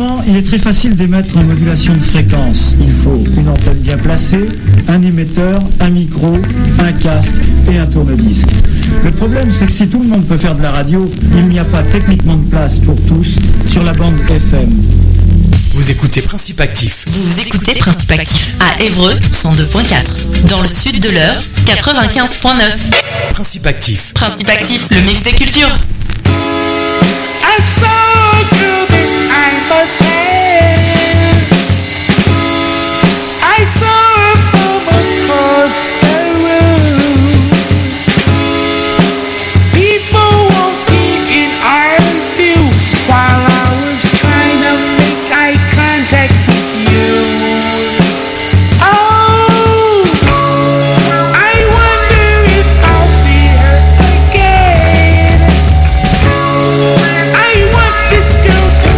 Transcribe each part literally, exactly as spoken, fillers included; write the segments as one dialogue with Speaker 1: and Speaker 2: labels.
Speaker 1: Premièrement, il est très facile d'émettre en modulation de fréquence. Il faut une antenne bien placée, un émetteur, un micro, un casque et un tourne-disque. Le problème, c'est que si tout le monde peut faire de la radio, il n'y a pas techniquement de place pour tous sur la bande F M.
Speaker 2: Vous écoutez Principe Actif.
Speaker 3: Vous écoutez Principe Actif à Évreux cent deux point quatre. Dans le sud de l'Eure, quatre-vingt-quinze point neuf.
Speaker 2: Principe Actif.
Speaker 3: Principe Actif, le mix des cultures.
Speaker 4: I saw a girl that I must have. I saw her from across the room. People walking in our view while I was trying to make eye contact with you. Oh, I wonder if I'll see her again. I want this girl to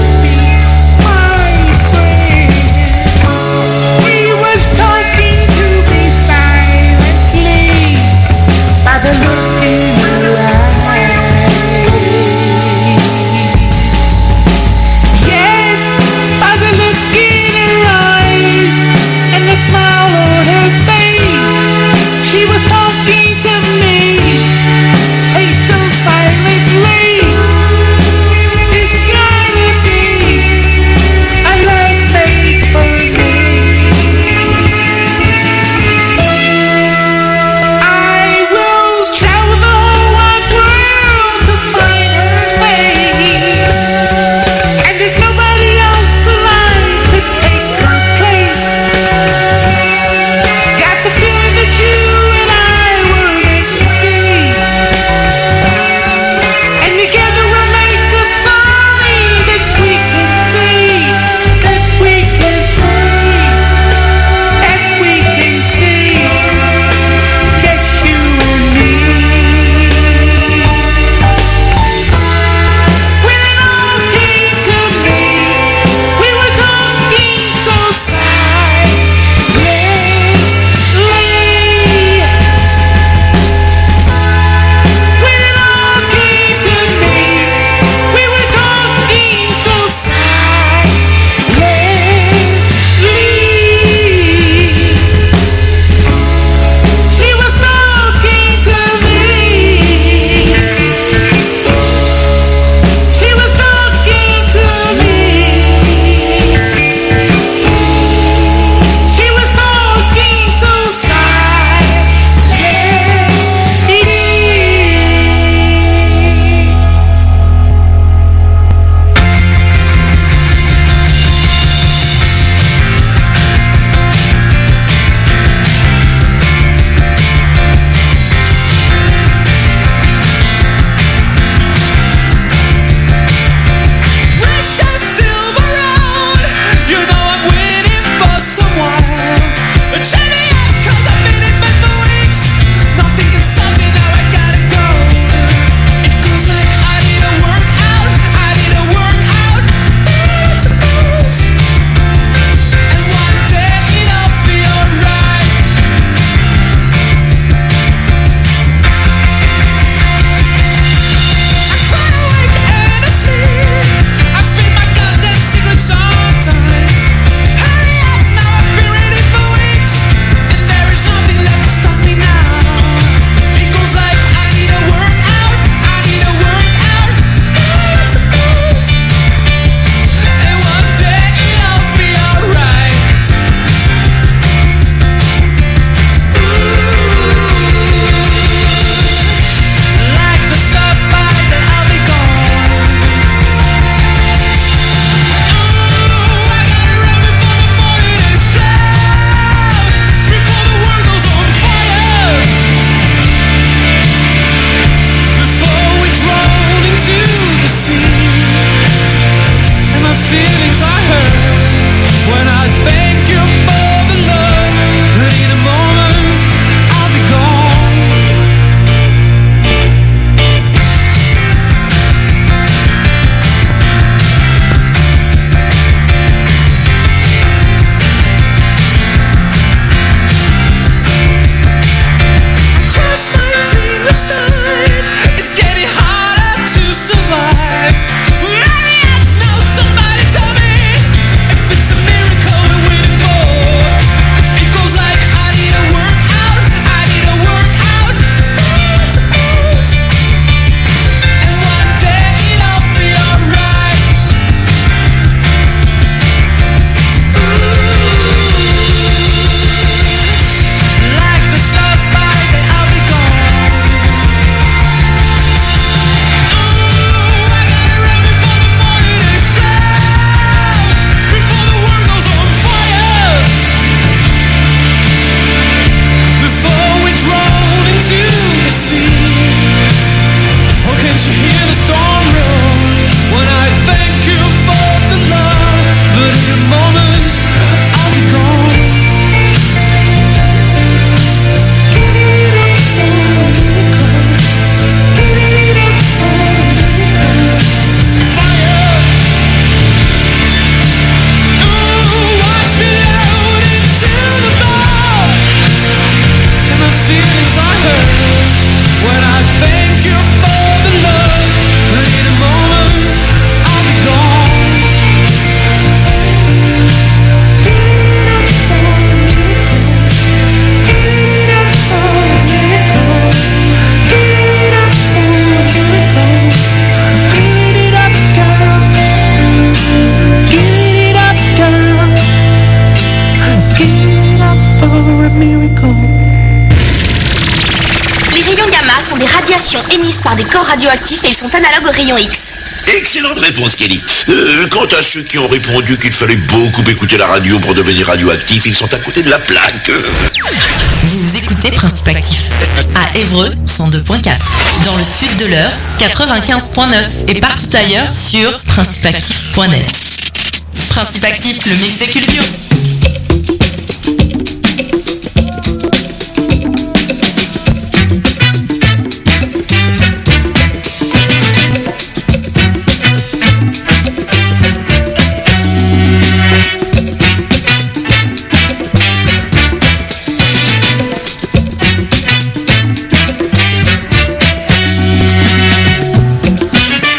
Speaker 5: radiations émises par des corps radioactifs et ils sont analogues aux rayons X.
Speaker 6: Excellente réponse, Kelly. Euh, quant à ceux qui ont répondu qu'il fallait beaucoup écouter la radio pour devenir radioactif, ils sont à côté de la plaque.
Speaker 3: Vous écoutez Principe Actif à Évreux cent deux point quatre, dans le sud de l'Eure quatre-vingt-quinze point neuf et partout ailleurs sur principe actif point net. Principe Actif, le mix des cultures.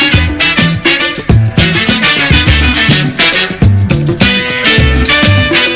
Speaker 4: Thank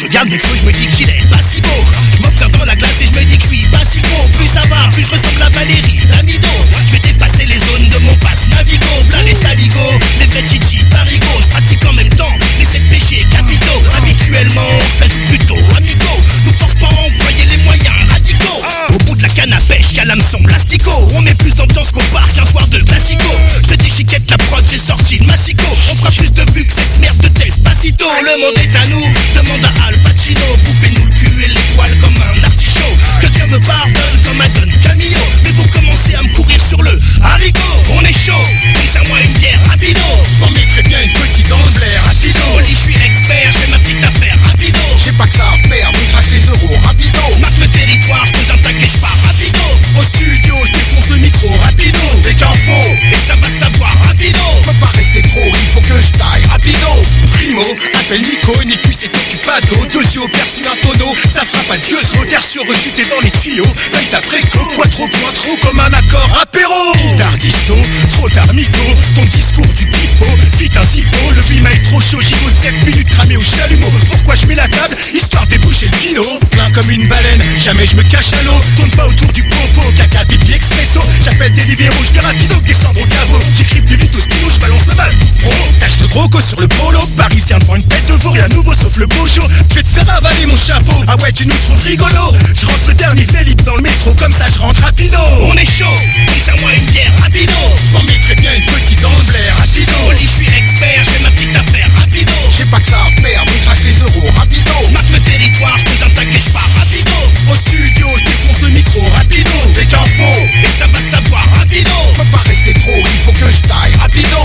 Speaker 7: regarde mes couilles, je me dis qu'il est pas si beau. Je m'observe dans la glace et je me dis que je suis pas si gros. Plus ça va, plus je ressemble à Valérie Lamido. Je vais dépasser les zones de mon passe Navigo. V'là les saligots, les vrais titi parigots. Je pratique en même temps les sept péchés capitaux. Habituellement, on se laisse plutôt amicaux. Nous force pas à employer les moyens radicaux. Au bout de la canne à pêche, y'a l'hameçon l'astico. On met plus d'ambiance qu'au bar qu'un soir de classico. Je te dis chiquette, la prod, j'ai sorti le massico. On fera plus de vues que cette merde de Despacito. Le monde est à nous, demande à Al Pacino. Bouffez-nous le cul et les poils comme un artichaut. Que Dieu me pardonne comme un Don Camillo. Mais vous commencez à me courir sur le haricot. On est chaud, glisse-moi une bière rapido. Je m'en mettrai bien une petite dans le blaire rapido. Oli, je suis expert, j'ai ma petite affaire rapido. J'ai pas que ça à faire, mais crache les euros rapido. Je marque le territoire, je fais un tac et je pars rapido. Au studio, je défonce le micro rapido. Dès qu'un faux, et ça va savoir rapido. Faut pas rester trop, il faut que je taille rapido. Primo, appelle Nico, Nico c'est tout du pado. Deux yeux perçus un tonneau, ça fera pas le vieux saut. Terre sur rechuté dans les tuyaux. Taille ta préco, poids trop, point trop comme un accord apéro. Guitare disto, trop tard mytho. Ton discours du pipeau, vite un zippo. Le climat est trop chaud, j'y goûte sept minutes cramé au chalumeau. Pourquoi je mets la table, histoire déboucher le vino. Plein comme une baleine, jamais je me cache à l'eau. Tourne pas autour du popo, caca, pipi, expresso. J'appelle des libéraux, je vais rapido, descendre au caveau. J'écris plus vite au stylo, je balance le mal. Promo, tâche de gros cos sur le polo. Parisien devant une tête de veau, rien de nouveau sauf le bojo. Je vais te faire avaler mon chapeau, ah ouais tu nous trouves rigolo. Je rentre le dernier Philippe dans le métro, comme ça je rentre rapido. On est chaud, glisse-moi une bière rapido. Je m'en mettrai bien une petite dans le blaire rapido. Oli, je suis expert, j'ai ma petite affaire rapido. J'ai pas que ça à faire, mais crache les euros rapido. Je marque le territoire, je fais un tac et je pars rapido. Au studio, je défonce le micro rapido. Dès qu'un faux, et ça va savoir rapido. Faut pas rester trop, il faut que je taille rapido.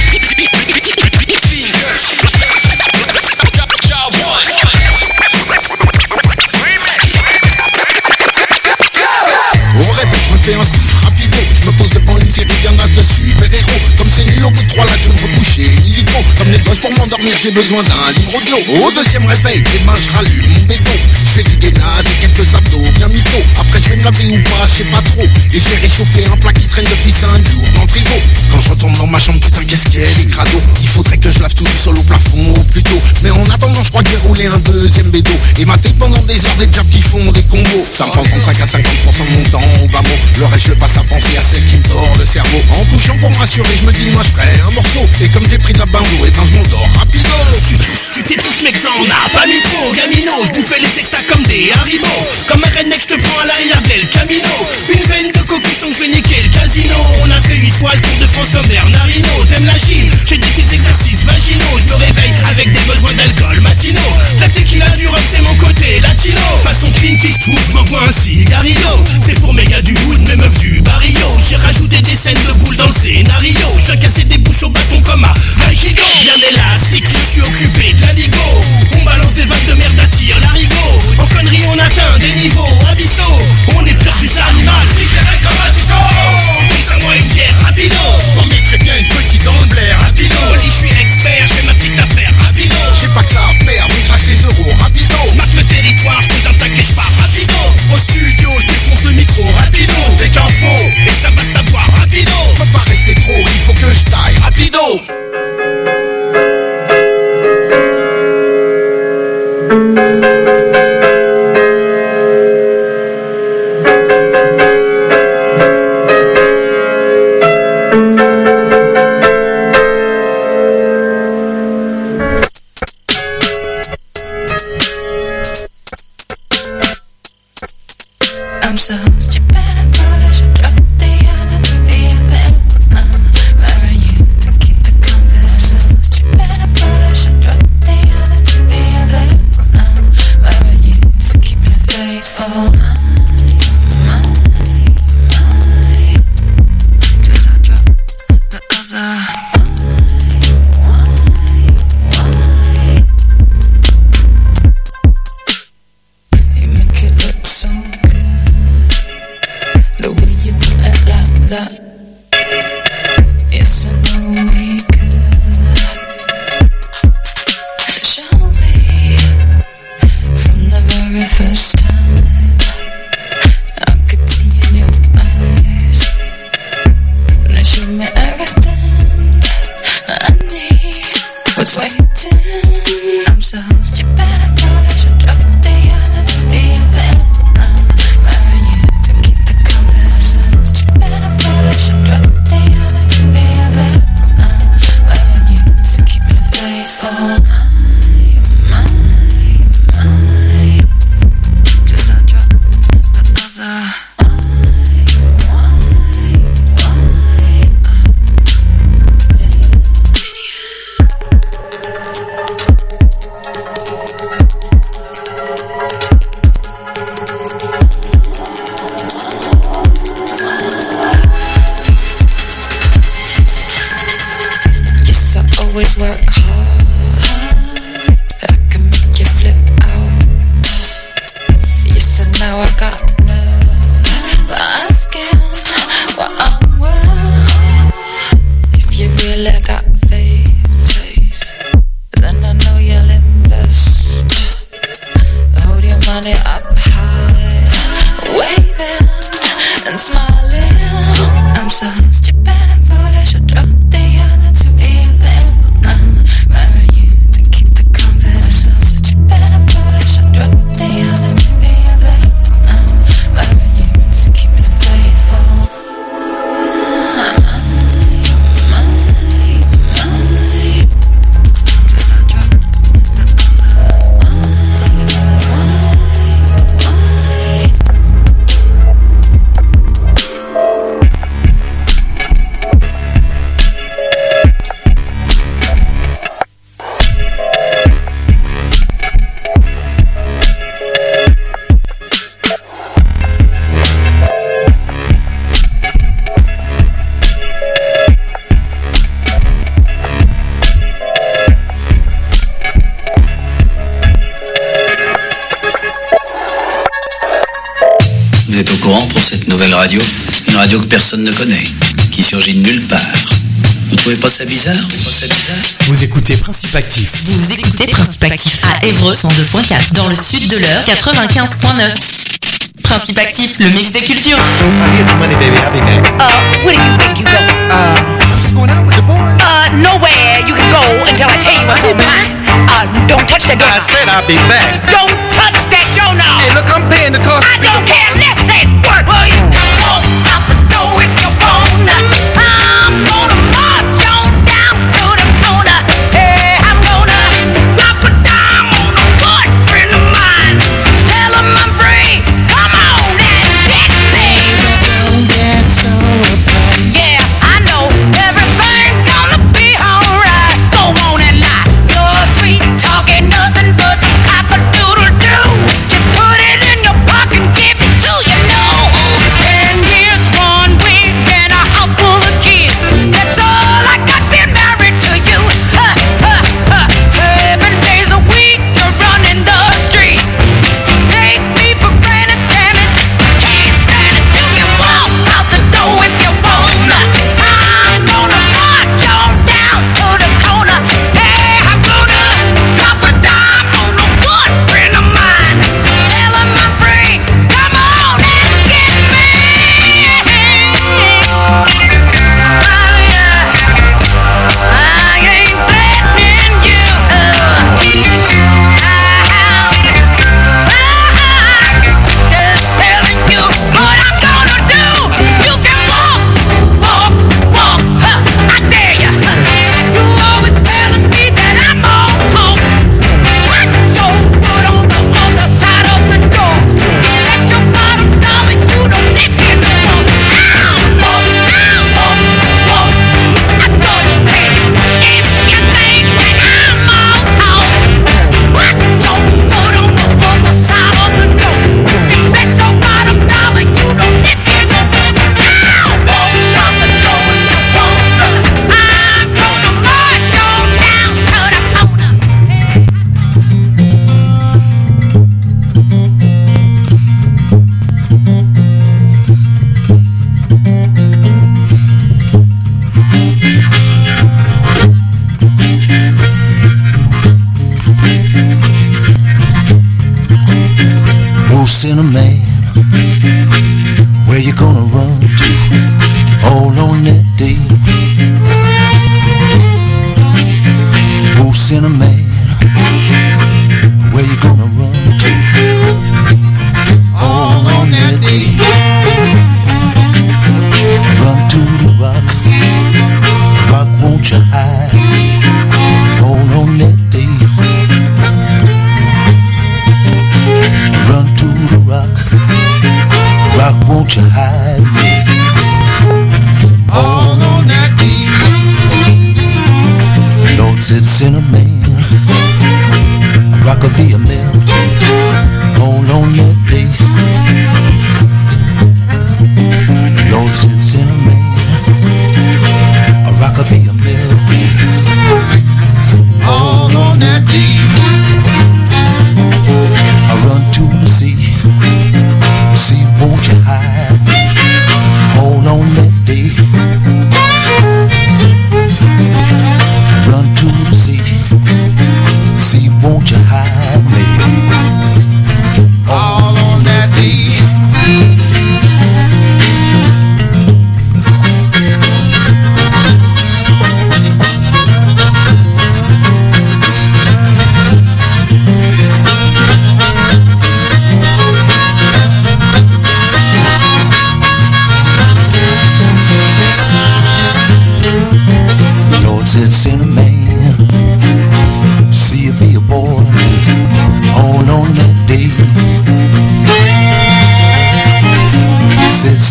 Speaker 7: On répète, je me fais un style rapido. Je me pose devant une série, y'en a de super-héros. Comme c'est nul au bout de trois là, je me reboucher illico. Comme les gosses pour m'endormir, j'ai besoin d'un livre audio. Au deuxième réveil, les mains, je rallume mon béton. Je fais du gainage et quelques abdos bien mytho. Après je vais me laver ou pas, je sais pas trop. Et j'ai réchauffé un plat qui traîne depuis cinq jours dans le frigo. Quand je retourne dans ma chambre, putain qu'est-ce qu'elle est crado. Il faudrait que je lave tout seul au plafond au plus tôt. Mais en attendant, je crois que j'ai roulé un deuxième bédo. Et maté pendant des heures des jobs qui font des combos. Ça me prend trente-cinq à cinquante pour cent de mon temps au bas mot. Le reste je le passe à penser à celle qui me tord le cerveau. En couchant pour me rassurer, je me dis moi je ferai un morceau. Et comme j'ai pris de la bain d'eau, et ben je m'endors rapido. Tu tousses, tu t'étouffes mec, ça en a pas mis trop. Gamino, je bouffais les sextas comme des haribots. Comme un redneck, je te prends à l'arrière d'El Camino. Une veine de cocu sans que je vais niquer le casino. On a fait huit fois le Tour de France comme Bernardino. T'aimes la gym, j'ai dit tes exercices vaginaux. Je me réveille avec des besoins d'alcool matinaux. La tequila du rhum, c'est mon côté latino. Façon Clint Eastwood, je m'envoie un cigarito. C'est pour mes gars du hood, mes meufs du barrio. J'ai rajouté des scènes de boules dans le scénario. Je viens casser des bouches au bâton comme à Aikido. Bien élastique, je suis occupé de la ligo. On balance des vagues de merde à tir l'arigot. En connerie on atteint des niveaux abyssaux. On est peur du animal, fliqué comme un tico. Glisse-moi une bière rapido. Je m'en mettrai bien une petite dans le blaire rapido. Oli, je suis expert, j'ai ma petite affaire rapido. J'ai pas que ça à faire, mais crache les euros rapido. Je marque le territoire, je fais un tac et je pars rapido. Au studio, je défonce le micro rapido. Dès qu'un faux, et ça va savoir rapido. Faut pas rester trop, il faut que je taille rapido.
Speaker 8: I'm so stupid and foolish. I dropped the other to be available now. Where are you to keep the confidence? So stupid and foolish. I dropped the other to be available now. Where are you to keep the faithful? Mine, mine, mine. Till I drop the other. That yes, I know we could. Show me from the very first time. I could see in your eyes. Now show me everything I need. What's waiting? I'm so stupid and foolish. and smiling. I'm so stupid and foolish. I dropped the other to be available now. Where are you to keep the confidence? So stupid and foolish. I dropped the other to be available now. Where are you to keep the faithful? I'm
Speaker 9: pour cette nouvelle radio, une radio que personne ne connaît, qui surgit de nulle part. Vous trouvez pas ça bizarre? Vous trouvez pas ça bizarre?
Speaker 2: Vous écoutez Principe Actif.
Speaker 3: Vous écoutez Principe Actif à Évreux cent deux point quatre, dans le sud de l'Eure quatre-vingt-quinze point neuf. Principe Actif, le mix des cultures.
Speaker 10: Here's the money, baby. I'll be back.
Speaker 11: Uh, where do you think you go?
Speaker 10: Uh, I'm just going out with the boys.
Speaker 11: Uh, nowhere you can go until I tell you what's on mine. Uh, don't touch that door.
Speaker 10: I said I'll be back.
Speaker 11: Don't touch that door now.
Speaker 10: Hey, look, I'm paying the cost.
Speaker 11: I don't care. Listen. Work. Well, you can walk out the door if you wanna. I'm gonna march on down to the corner. Hey, I'm gonna drop a dime on a good friend of mine. Tell him I'm free. Come on and get me. Don't get so uptight. Yeah, I know everything's gonna be alright. Go on and lie. You're sweet, talking nothing but some cock-a-doodle-doo. Just put it in your pocket and give it to you. Know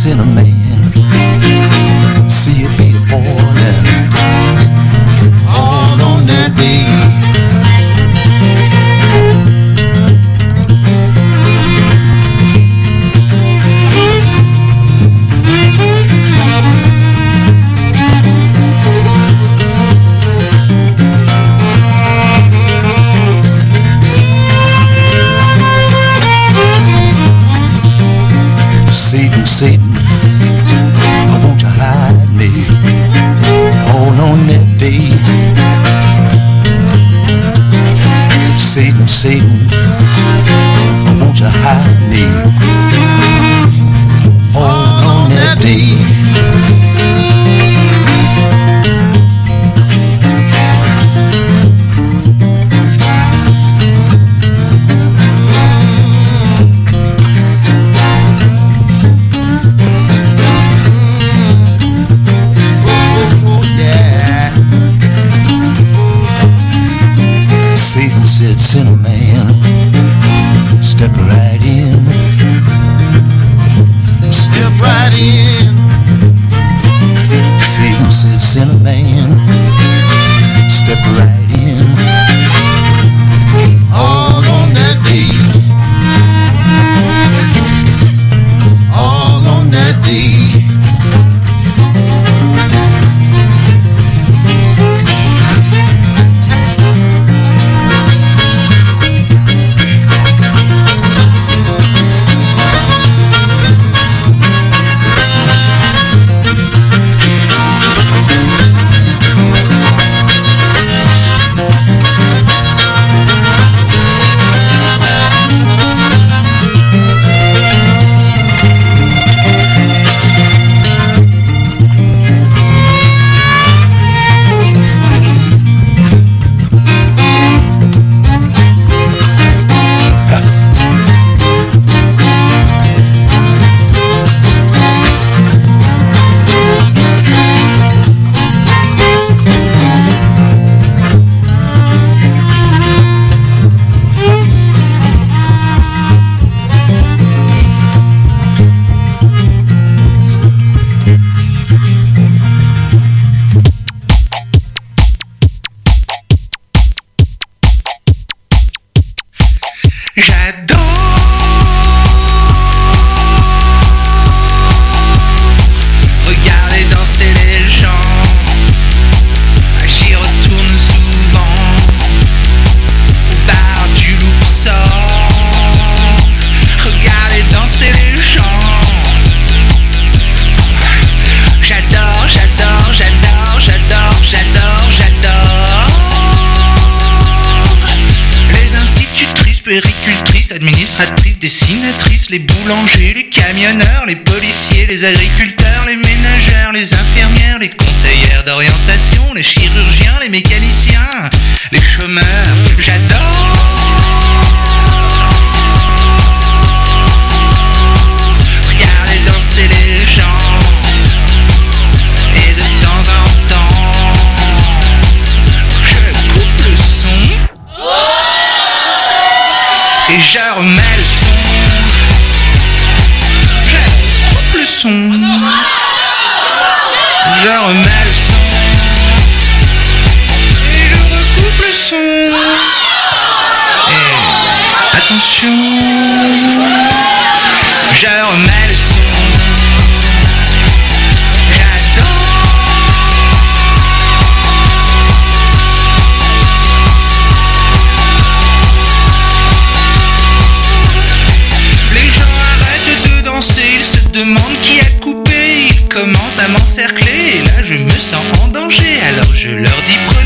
Speaker 12: in a man. See it be a boiling all on that day. Satan, Satan, I want you hide me all on that day. Satan, Satan, I want you hide me all on that day. Satan sits in a man, step right in, step right in. Satan sits in a man, step right in, all on that day, all on that day.
Speaker 13: Péricultrices, administratrices, dessinatrices, les boulangers, les camionneurs, les policiers, les agriculteurs, les ménagères, les infirmières, les conseillères d'orientation, les chirurgiens, les mécaniciens, les chômeurs. J'adore. Regardez danser les gens. Et de temps en temps, je coupe le son. Et je remets le son. Je coupe le son. Je remets le son. Et je recoupe le son. Et attention. Je remets le son. Demande qui a coupé, ils commencent à m'encercler et là je me sens en danger, alors je leur dis